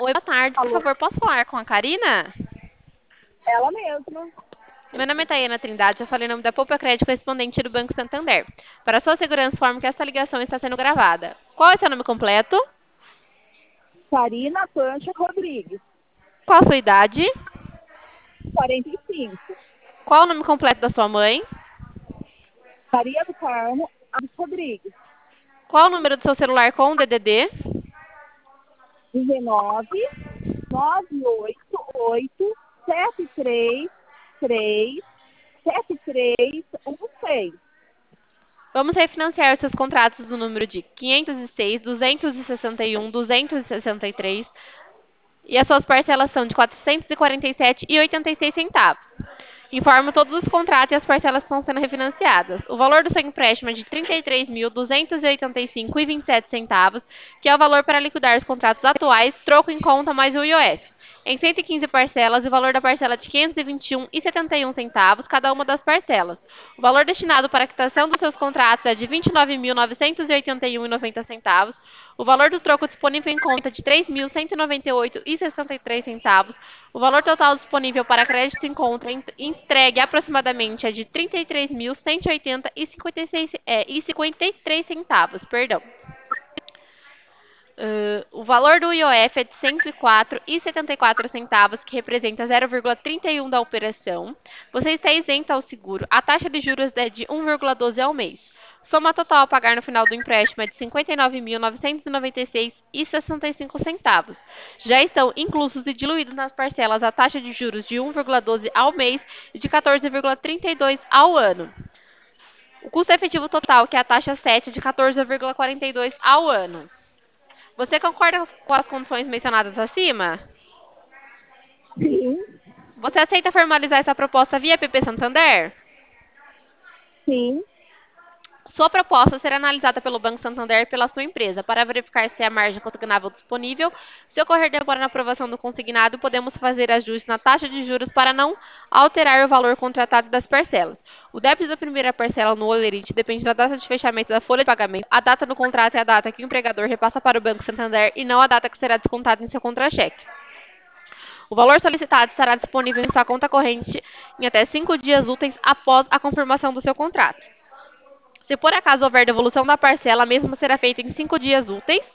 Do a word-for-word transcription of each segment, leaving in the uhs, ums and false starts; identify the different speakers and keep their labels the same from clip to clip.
Speaker 1: Oi, boa tarde. Por
Speaker 2: Alô,
Speaker 1: favor, posso falar com a Karina?
Speaker 2: ela mesma.
Speaker 1: Meu nome é Taiana Trindade, eu falei em nome da Poupa Crédito correspondente do Banco Santander. Para sua segurança, informo que esta ligação está sendo gravada. Qual é seu nome completo?
Speaker 2: Karina Pancha Rodrigues,
Speaker 1: Qual a sua idade?
Speaker 2: quarenta e cinco.
Speaker 1: Qual o nome completo da sua mãe?
Speaker 2: Maria do Carmo Alves Rodrigues,
Speaker 1: Qual o número do seu celular com o D D D?
Speaker 2: dezenove, nove oito oito, sete três três, sete três um seis.
Speaker 1: Vamos refinanciar os seus contratos do número de quinhentos e seis, duzentos e sessenta e um, duzentos e sessenta e três e as suas parcelas são de quatrocentos e quarenta e sete reais e oitenta e seis centavos. Informo todos os contratos e as parcelas que estão sendo refinanciadas. O valor do seu empréstimo é de trinta e três mil, duzentos e oitenta e cinco reais e vinte e sete centavos, que é o valor para liquidar os contratos atuais, troco em conta mais o I O F. Em cento e quinze parcelas, o valor da parcela é de quinhentos e vinte e um reais e setenta e um centavos cada uma das parcelas. O valor destinado para a quitação dos seus contratos é de vinte e nove mil, novecentos e oitenta e um reais e noventa centavos. O valor do troco disponível em conta é de três mil, cento e noventa e oito reais e sessenta e três centavos. O valor total disponível para crédito em conta entregue aproximadamente é de trinta e três mil, cento e oitenta reais e cinquenta e três centavos, perdão. Uh, o valor do I O F é de cento e quatro reais e setenta e quatro centavos, que representa zero vírgula trinta e um da operação. Você está isento ao seguro. A taxa de juros é de um vírgula doze ao mês. Soma total a pagar no final do empréstimo é de cinquenta e nove mil, novecentos e noventa e seis reais e sessenta e cinco centavos. Já estão inclusos e diluídos nas parcelas a taxa de juros de um vírgula doze ao mês e de quatorze vírgula trinta e dois ao ano. O custo efetivo total, que é a taxa sete, é de quatorze vírgula quarenta e dois ao ano. Você concorda com as condições mencionadas acima?
Speaker 2: Sim,
Speaker 1: Você aceita formalizar essa proposta via P P Santander?
Speaker 2: sim.
Speaker 1: Sua proposta será analisada pelo Banco Santander e pela sua empresa para verificar se é a margem consignável disponível. Se ocorrer demora na aprovação do consignado, podemos fazer ajustes na taxa de juros para não alterar o valor contratado das parcelas. O débito da primeira parcela no Olerite depende da data de fechamento da folha de pagamento. A data do contrato é a data que o empregador repassa para o Banco Santander e não a data que será descontada em seu contra-cheque. O valor solicitado estará disponível em sua conta corrente em até cinco dias úteis após a confirmação do seu contrato. Se por acaso houver devolução da parcela, a mesma será feita em cinco dias úteis,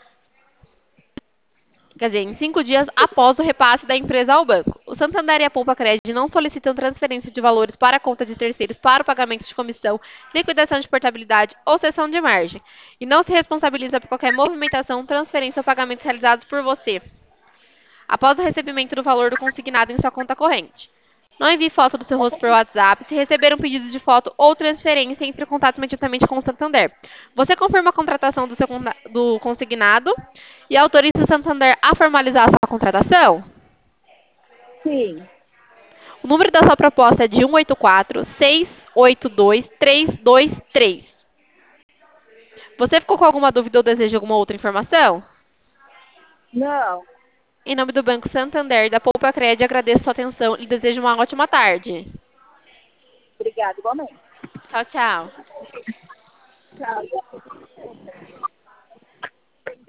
Speaker 1: quer dizer, em cinco dias após o repasse da empresa ao banco. O Santander e a Poupa Crédito não solicitam transferência de valores para a conta de terceiros para o pagamento de comissão, liquidação de portabilidade ou cessão de margem, e não se responsabiliza por qualquer movimentação, transferência ou pagamentos realizados por você, após o recebimento do valor do consignado em sua conta corrente. Não envie foto do seu rosto por WhatsApp. Se receber um pedido de foto ou transferência, entre em contato imediatamente com o Santander. Você confirma a contratação do seu do consignado e autoriza o Santander a formalizar a sua contratação?
Speaker 2: Sim.
Speaker 1: O número da sua proposta é de um oito quatro, seis oito dois, três dois três. Você ficou com alguma dúvida ou deseja alguma outra informação?
Speaker 2: Não.
Speaker 1: Em nome do Banco Santander e da Poupa Cred, agradeço sua atenção e desejo uma ótima tarde.
Speaker 2: Obrigada, igualmente.
Speaker 1: Tchau, tchau.
Speaker 2: Tchau.